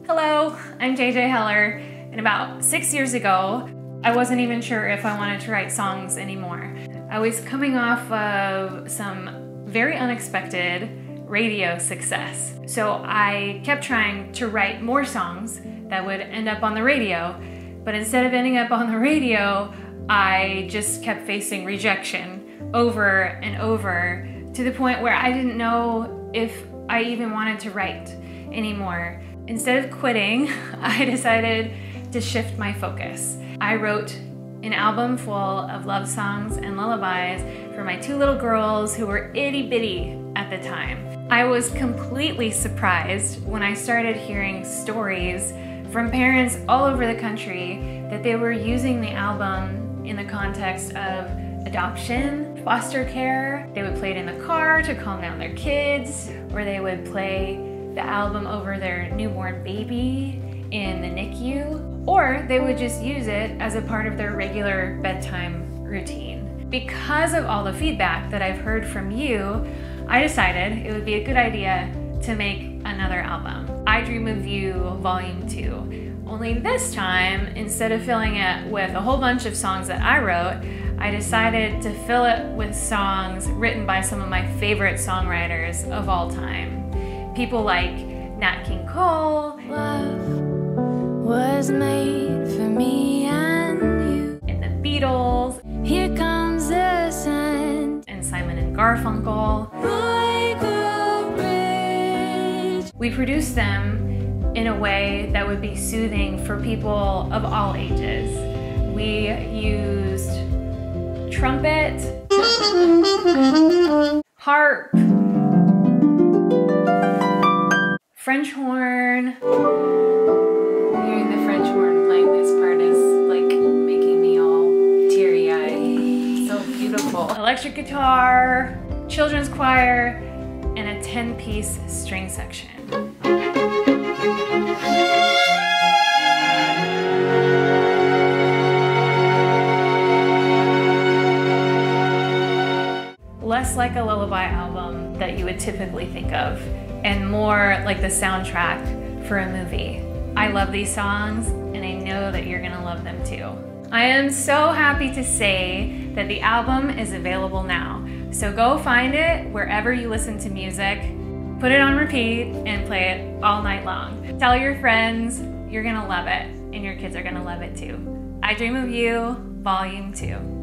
Hello, I'm JJ Heller, and about 6 years ago, I wasn't even sure if I wanted to write songs anymore. I was coming off of some very unexpected radio success. So I kept trying to write more songs that would end up on the radio, but instead of ending up on the radio, I just kept facing rejection over and over to the point where I didn't know if I even wanted to write anymore. Instead of quitting, I decided to shift my focus. I wrote an album full of love songs and lullabies for my two little girls who were itty bitty at the time. I was completely surprised when I started hearing stories from parents all over the country that they were using the album in the context of adoption, foster care. They would play it in the car to calm down their kids, or they would play the album over their newborn baby in the NICU, or they would just use it as a part of their regular bedtime routine. Because of all the feedback that I've heard from you, I decided it would be a good idea to make another album. I Dream of You Volume 2. Only this time, instead of filling it with a whole bunch of songs that I wrote, I decided to fill it with songs written by some of my favorite songwriters of all time. People like Nat King Cole, Love was made for me and you, and the Beatles, Here Comes the Sun, and Simon and Garfunkel. Boy Could Bridge. We produced them in a way that would be soothing for people of all ages. We used trumpet, harp, French horn. Hearing the French horn playing this part is like making me all teary-eyed. So beautiful. Electric guitar, children's choir, and a 10-piece string section. Less like a lullaby album that you would typically think of, and more like the soundtrack for a movie. I love these songs, and I know that you're gonna love them too. I am so happy to say that the album is available now. So go find it wherever you listen to music, put it on repeat, and play it all night long. Tell your friends, you're gonna love it, and your kids are gonna love it too. I Dream of You, Volume 2.